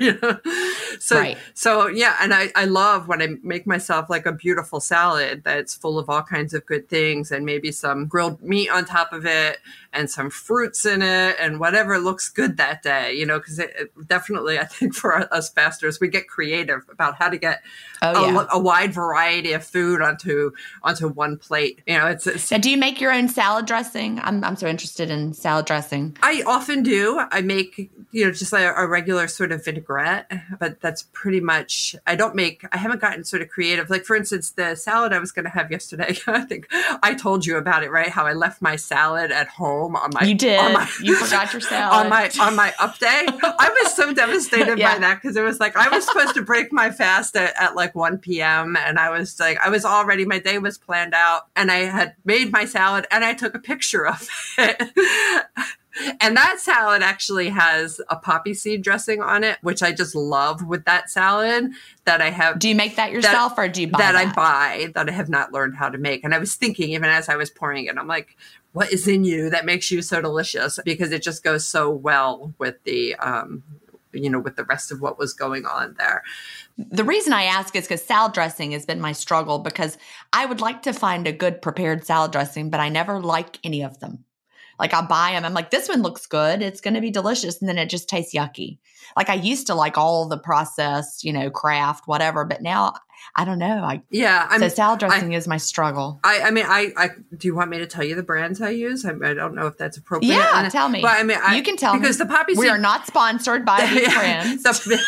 So yeah. And I love when I make myself like a beautiful salad that's full of all kinds of good things and maybe some grilled meat on top of it and some fruits in it and whatever looks good that day, because it definitely, I think for us fasters, we get creative about how to get a wide variety of food onto one plate. Now, do you make your own salad dressing? I'm so interested in salad dressing. I often do. I make, just like a regular sort of vinaigrette, but that's pretty much, I haven't gotten sort of creative. Like for instance, the salad I was going to have yesterday, I think I told you about it, right? How I left my salad at home on my, you did. You forgot your salad on my up day. I was so devastated by that because it was like, I was supposed to break my fast at like 1 p.m. And I was like, my day was planned out and I had made my salad and I took a picture of it. And that salad actually has a poppy seed dressing on it, which I just love with that salad that I have. Do you make that yourself or do you buy that? I buy, that I have not learned how to make. And I was thinking, even as I was pouring it, I'm like, what is in you that makes you so delicious? Because it just goes so well with the with the rest of what was going on there. The reason I ask is because salad dressing has been my struggle, because I would like to find a good prepared salad dressing, but I never like any of them. Like I buy them. I'm like, this one looks good. It's going to be delicious. And then it just tastes yucky. Like I used to like all the processed, Kraft, whatever. But now I don't know. So salad dressing is my struggle. I mean, do you want me to tell you the brands I use? I don't know if that's appropriate. Yeah, tell me. But I mean, you can tell me. Because the poppy seed. We are not sponsored by these brands.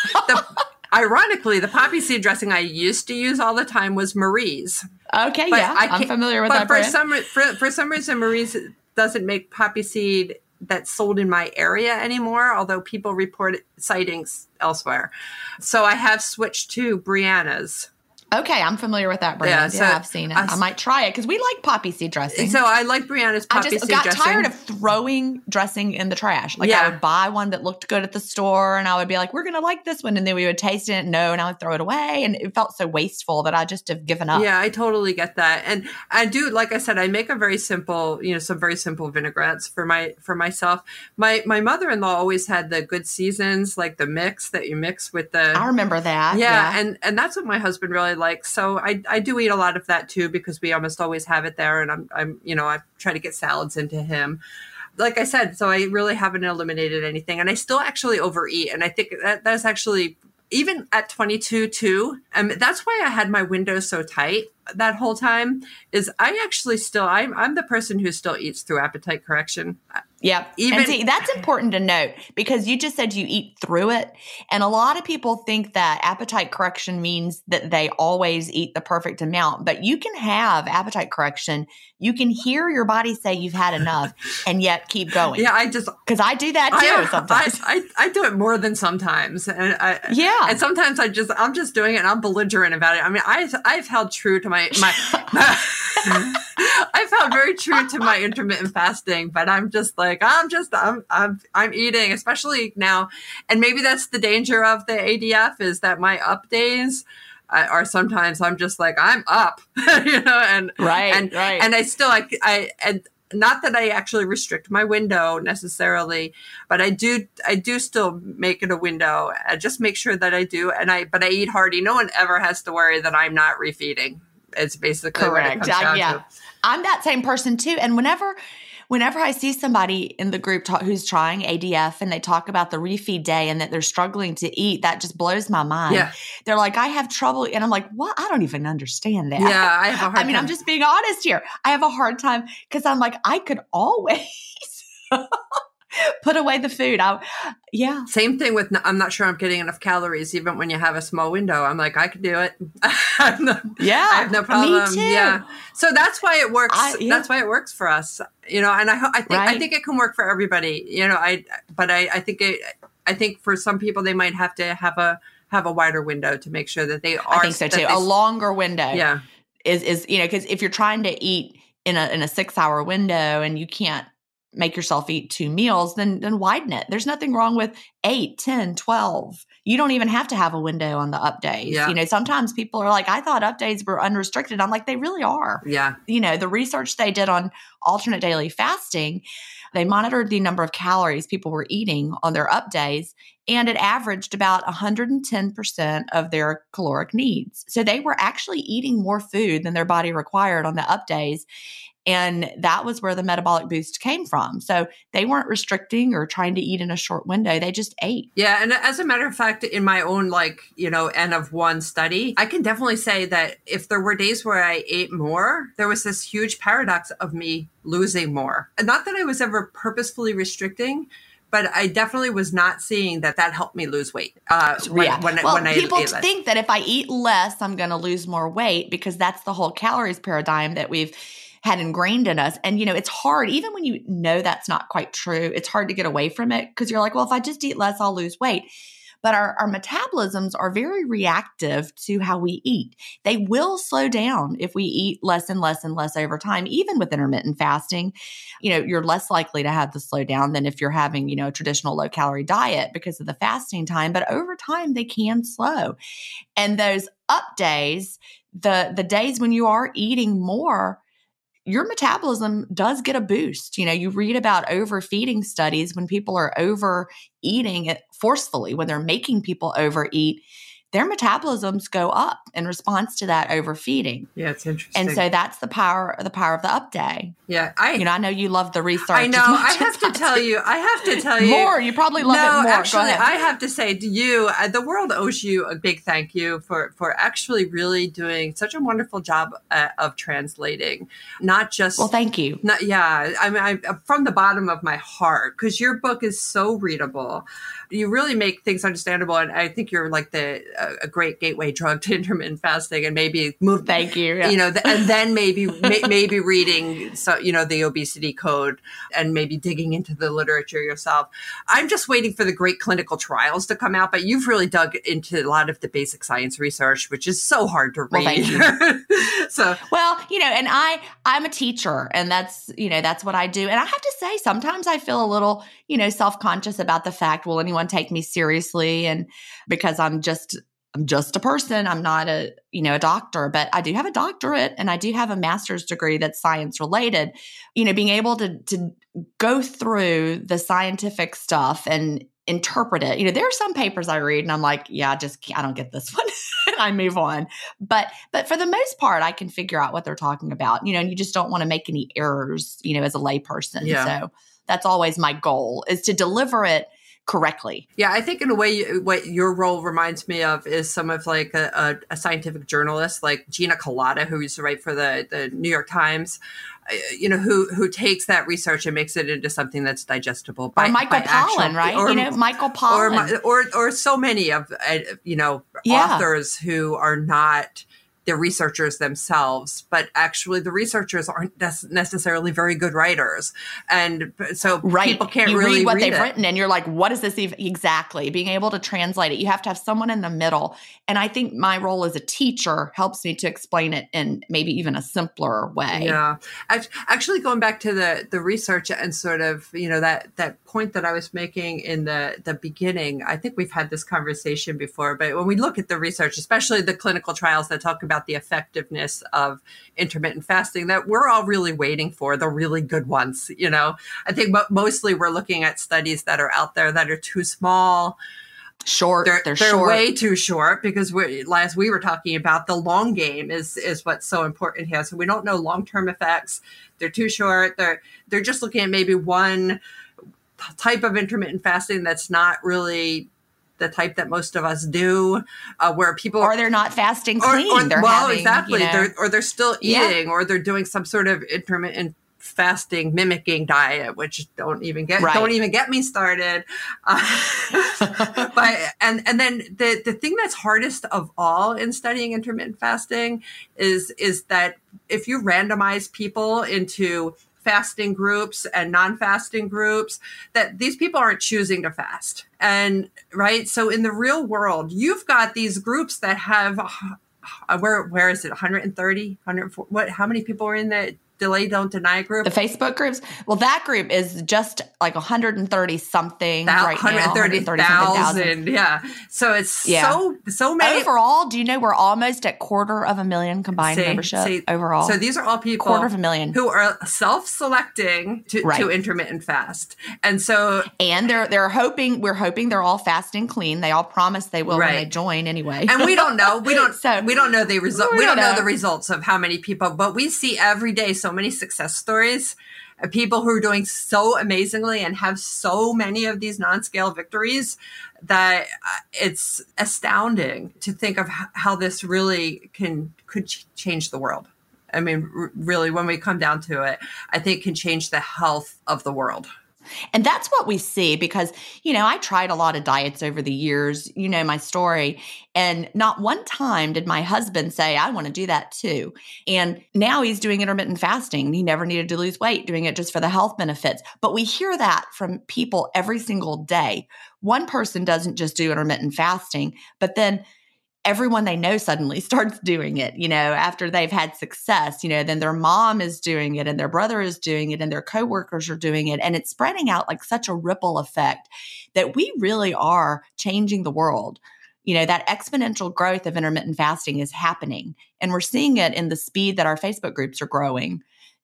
Ironically, the poppy seed dressing I used to use all the time was Marie's. Okay, I'm familiar with that brand. But for some reason, Marie's doesn't make poppy seed that's sold in my area anymore, although people report sightings elsewhere. So I have switched to Brianna's. Okay, I'm familiar with that brand. Yeah, I've seen it. I might try it because we like poppy seed dressing. So I like Brianna's poppy seed dressing. I just got tired of throwing dressing in the trash. Like I would buy one that looked good at the store and I would be like, we're going to like this one. And then we would taste it. No, and I would throw it away. And it felt so wasteful that I just have given up. Yeah, I totally get that. And I do, like I said, I make a very simple, some very simple vinaigrettes for myself. My mother-in-law always had the good seasons, like the mix that you mix with the... I remember that. Yeah. And that's what my husband really like. So I do eat a lot of that too, because we almost always have it there. And I try to get salads into him. Like I said, so I really haven't eliminated anything, and I still actually overeat. And I think that's actually, even at 22 too. That's why I had my window so tight that whole time, is I actually still, I'm the person who still eats through appetite correction. Yep. And see, that's important to note, because you just said you eat through it. And a lot of people think that appetite correction means that they always eat the perfect amount, but you can have appetite correction. You can hear your body say you've had enough and yet keep going. Yeah, because I do that too sometimes. I do it more than sometimes. And and sometimes I'm just doing it and I'm belligerent about it. I mean, I've held true to my I've held very true to my intermittent fasting, but I'm just like, I'm eating, especially now. And maybe that's the danger of the ADF, is that my up days are sometimes I'm just like, I'm up, and I still, and not that I actually restrict my window necessarily, but I do still make it a window. I just make sure that I do. But I eat hearty. No one ever has to worry that I'm not refeeding. It's basically correct. What it comes down to. I'm that same person too. And whenever I see somebody in the group who's trying ADF and they talk about the refeed day and that they're struggling to eat, that just blows my mind. Yeah. They're like, I have trouble. And I'm like, what? I don't even understand that. Yeah, I have a hard time. I mean, I'm just being honest here. I have a hard time because I'm like, I could always put away the food. Same thing with, I'm not sure I'm getting enough calories, even when you have a small window. I'm like, I could do it. I have no problem. Me too. Yeah. So that's why it works. That's why it works for us, and I think it can work for everybody, I think for some people, they might have to have a wider window to make sure that they are. I think so too. A longer window. Yeah. Is because if you're trying to eat in a 6-hour window and you can't make yourself eat 2 meals, then widen it. There's nothing wrong with 8, 10, 12. You don't even have to have a window on the up days. Yeah. Sometimes people are like, I thought up days were unrestricted. I'm like, they really are. Yeah. The research they did on alternate daily fasting, they monitored the number of calories people were eating on their up days, and it averaged about 110% of their caloric needs. So they were actually eating more food than their body required on the up days. And that was where the metabolic boost came from. So they weren't restricting or trying to eat in a short window. They just ate. Yeah. And as a matter of fact, in my own, N of 1 study, I can definitely say that if there were days where I ate more, there was this huge paradox of me losing more. And not that I was ever purposefully restricting, but I definitely was not seeing that helped me lose weight. People think that if I eat less, I'm going to lose more weight, because that's the whole calories paradigm that we've had ingrained in us. And, it's hard, even when you know that's not quite true, it's hard to get away from it, because you're like, well, if I just eat less, I'll lose weight. But our metabolisms are very reactive to how we eat. They will slow down if we eat less and less and less over time. Even with intermittent fasting, you're less likely to have the slowdown than if you're having, a traditional low calorie diet because of the fasting time. But over time, they can slow. And those up days, the days when you are eating more, your metabolism does get a boost. You read about overfeeding studies when people are overeating it forcefully, when they're making people overeat, their metabolisms go up in response to that overfeeding. Yeah, it's interesting. And so that's the power of the up day. Yeah, I know you love the research. I know. I have to tell you more. You probably love it more. Actually, I have to say to you, the world owes you a big thank you for actually really doing such a wonderful job of translating, not just. Well, thank you. I mean, from the bottom of my heart, because your book is so readable. You really make things understandable, and I think you're like a great gateway drug to intermittent fasting, and maybe move. Thank you. Yeah. And then maybe reading the obesity code, and maybe digging into the literature yourself. I'm just waiting for the great clinical trials to come out, but you've really dug into a lot of the basic science research, which is so hard to read. Well, thank you. So, and I'm a teacher, and that's what I do. And I have to say, sometimes I feel a little, self-conscious about the fact, will anyone take me seriously? And because I'm just a person, I'm not a doctor, but I do have a doctorate and I do have a master's degree that's science related. Being able to go through the scientific stuff and interpret it. There are some papers I read and I'm like, I don't get this one. And I move on. But for the most part, I can figure out what they're talking about, and you just don't want to make any errors, as a layperson. Yeah. So that's always my goal, is to deliver it correctly. Yeah, I think in a way, what your role reminds me of is some of like a scientific journalist like Gina Kolata, who used to write for the New York Times, who takes that research and makes it into something that's digestible. By Michael Pollan, right? Michael Pollan. Or so many of, authors who are not the researchers themselves, but actually the researchers aren't necessarily very good writers. And so people can't really read what they've it. written and you're like, what is this even? Exactly. Being able to translate it. You have to have someone in the middle. And I think my role as a teacher helps me to explain it in maybe even a simpler way. Yeah. Actually, going back to the research and sort of, that point that I was making in the beginning, I think we've had this conversation before, but when we look at the research, especially the clinical trials that talk about the effectiveness of intermittent fasting, that we're all really waiting for, the really good ones. I think mostly we're looking at studies that are out there that are too small. Short. They're short. Way too short, because last we were talking about the long game is what's so important here. So we don't know long-term effects. They're too short. They're just looking at maybe one type of intermittent fasting that's not really the type that most of us do, where people or they're not fasting clean. They're still eating, or they're doing some sort of intermittent fasting mimicking diet, which don't even get me started. But and then the thing that's hardest of all in studying intermittent fasting is that if you randomize people into fasting groups and non-fasting groups, that these people aren't choosing to fast. And right. So in the real world, you've got these groups that have, where is it? 130, 140, how many people are in the Delay Don't Deny group? The Facebook groups? Well, that group is just like 130 something right now. 130,000. Yeah. So it's so many. Overall, do you know we're almost at 250,000 combined membership overall? So these are all people 250,000 who are self-selecting to intermittent fast. And so we're hoping they're all fasting clean. They all promise they will when they join anyway. And we don't know. We don't know the result. We don't know the results of how many people, but we see every day so many success stories of people who are doing so amazingly and have so many of these non-scale victories that it's astounding to think of how this really could change the world. I mean, really, when we come down to it, I think can change the health of the world. And that's what we see because, I tried a lot of diets over the years, my story. And not one time did my husband say, I want to do that too. And now he's doing intermittent fasting. He never needed to lose weight, doing it just for the health benefits. But we hear that from people every single day. One person doesn't just do intermittent fasting, but then everyone they know suddenly starts doing it, after they've had success, then their mom is doing it and their brother is doing it and their coworkers are doing it. And it's spreading out like such a ripple effect that we really are changing the world. That exponential growth of intermittent fasting is happening, and we're seeing it in the speed that our Facebook groups are growing.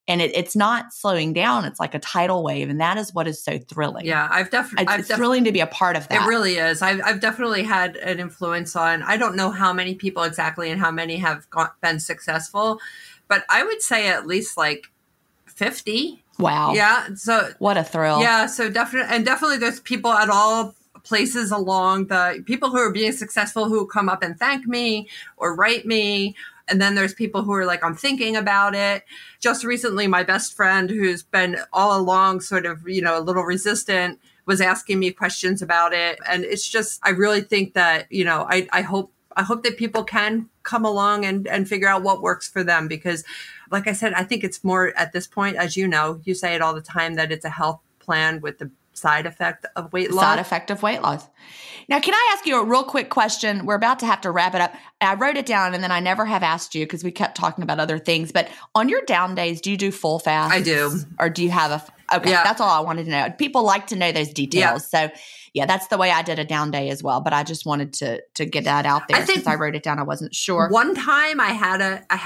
And it's not slowing down. It's like a tidal wave. And that is what is so thrilling. Yeah, it's thrilling to be a part of that. It really is. I've definitely had an influence on, I don't know how many people exactly and how many have been successful, but I would say at least like 50. Wow. Yeah. So what a thrill. Yeah. So definitely there's people at all places along the people who are being successful who come up and thank me or write me. And then there's people who are like, I'm thinking about it. Just recently, my best friend, who's been all along sort of, a little resistant, was asking me questions about it. And it's just, I really think that, I hope that people can come along and figure out what works for them. Because like I said, I think it's more at this point, as you know, you say it all the time, that it's a health plan with the side effect of weight loss. Side effect of weight loss. Now, can I ask you a real quick question? We're about to have to wrap it up. I wrote it down and then I never have asked you because we kept talking about other things. But on your down days, do you do full fast? I do. Or do you have okay, yeah. That's all I wanted to know. People like to know those details. Yeah. So yeah, that's the way I did a down day as well. But I just wanted to get that out there since I wrote it down. I wasn't sure. One time I had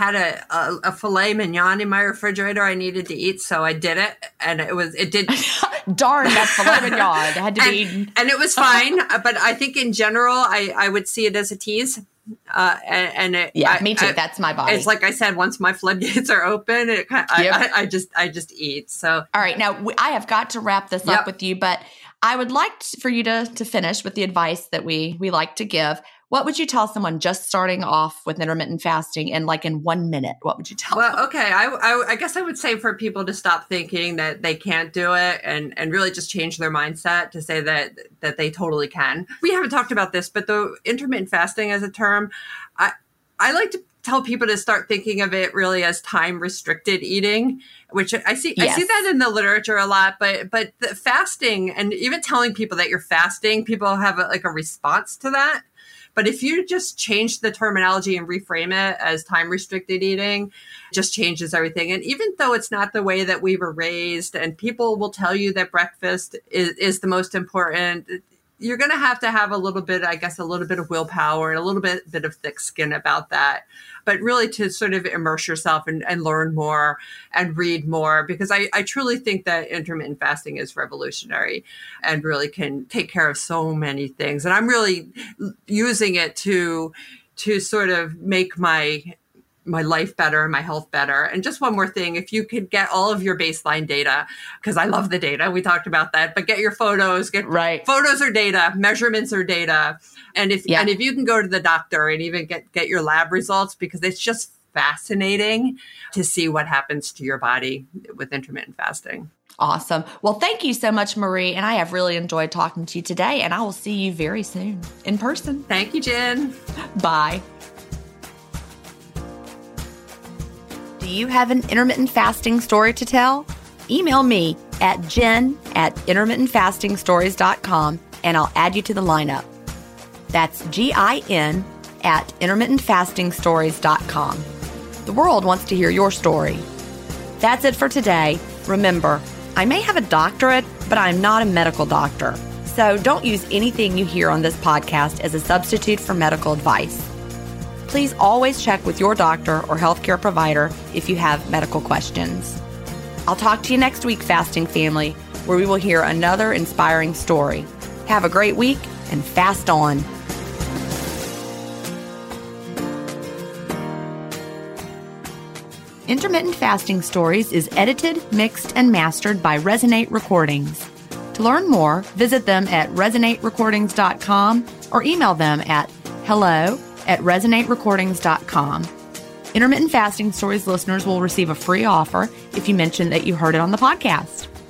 a filet mignon in my refrigerator I needed to eat, so I did it, and it did. Darn, that filet mignon had to be eaten, and it was fine. But I think in general, I would see it as a tease. Me too. That's my body. It's like I said, once my floodgates are open, I just eat. So all right, now I have got to wrap this up with you, but I would like for you to finish with the advice that we like to give. What would you tell someone just starting off with intermittent fasting, and like in 1 minute, what would you tell them? Well, okay. I guess I would say for people to stop thinking that they can't do it and really just change their mindset to say that they totally can. We haven't talked about this, but the intermittent fasting as a term, I like to tell people to start thinking of it really as time-restricted eating, which I see that in the literature a lot, but the fasting and even telling people that you're fasting, people have a response to that. But if you just change the terminology and reframe it as time-restricted eating, it just changes everything. And even though it's not the way that we were raised, and people will tell you that breakfast is the most important, you're going to have a little bit of willpower and a little bit of thick skin about that. But really to sort of immerse yourself and learn more and read more, because I truly think that intermittent fasting is revolutionary and really can take care of so many things. And I'm really using it to sort of make my life better, my health better. And just one more thing, if you could get all of your baseline data, because I love the data, we talked about that, but get your photos, photos are data, measurements are data. And if you can go to the doctor and even get your lab results, because it's just fascinating to see what happens to your body with intermittent fasting. Awesome. Well, thank you so much, Marie. And I have really enjoyed talking to you today, and I will see you very soon in person. Thank you, Jen. Bye. Do you have an intermittent fasting story to tell? Email me at jen@intermittentfastingstories.com and I'll add you to the lineup. That's GIN@intermittentfastingstories.com. The world wants to hear your story. That's it for today. Remember, I may have a doctorate, but I'm not a medical doctor. So don't use anything you hear on this podcast as a substitute for medical advice. Please always check with your doctor or healthcare provider if you have medical questions. I'll talk to you next week, Fasting Family, where we will hear another inspiring story. Have a great week and fast on. Intermittent Fasting Stories is edited, mixed, and mastered by Resonate Recordings. To learn more, visit them at resonaterecordings.com or email them at hello@resonaterecordings.com. Intermittent Fasting Stories listeners will receive a free offer if you mention that you heard it on the podcast.